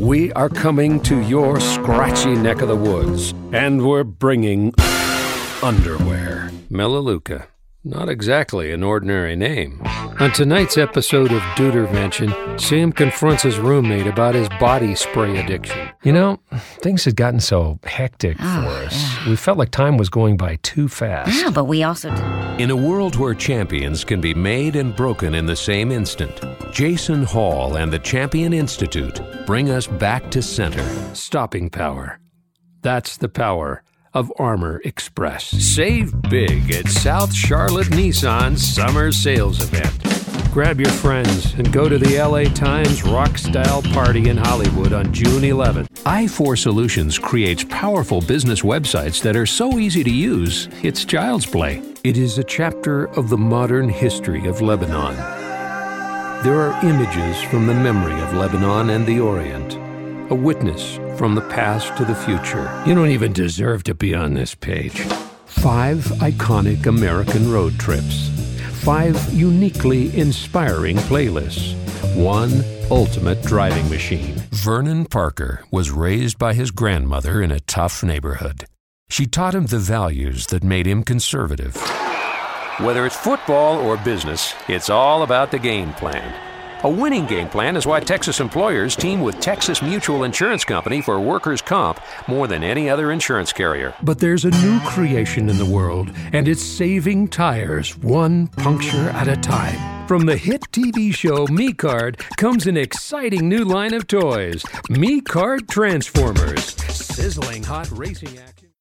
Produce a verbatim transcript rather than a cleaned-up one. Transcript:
We are coming to your scratchy neck of the woods, and we're bringing underwear. Melaleuca. Not exactly an ordinary name. On tonight's episode of Dudervention, Sam confronts his roommate about his body spray addiction. You know, things had gotten so hectic oh, for us. Yeah. We felt like time was going by too fast. Yeah, but we also did. In a world where champions can be made and broken in the same instant, Jason Hall and the Champion Institute bring us back to center. Stopping power. That's the power of Armor Express. Save big at South Charlotte Nissan's summer sales event. Grab your friends and go to the L A Times Rock Style Party in Hollywood on June eleventh. I four Solutions creates powerful business websites that are so easy to use, it's child's play. It is a chapter of the modern history of Lebanon. There are images from the memory of Lebanon and the Orient. A witness from the past to the future. You don't even deserve to be on this page. Five iconic American road trips. Five uniquely inspiring playlists. One ultimate driving machine. Vernon Parker was raised by his grandmother in a tough neighborhood. She taught him the values that made him conservative. Whether it's football or business, it's all about the game plan. A winning game plan is why Texas employers team with Texas Mutual Insurance Company for workers' comp more than any other insurance carrier. But there's a new creation in the world, and it's saving tires one puncture at a time. From the hit T V show Me Card comes an exciting new line of toys, Me Card Transformers. Sizzling hot racing action.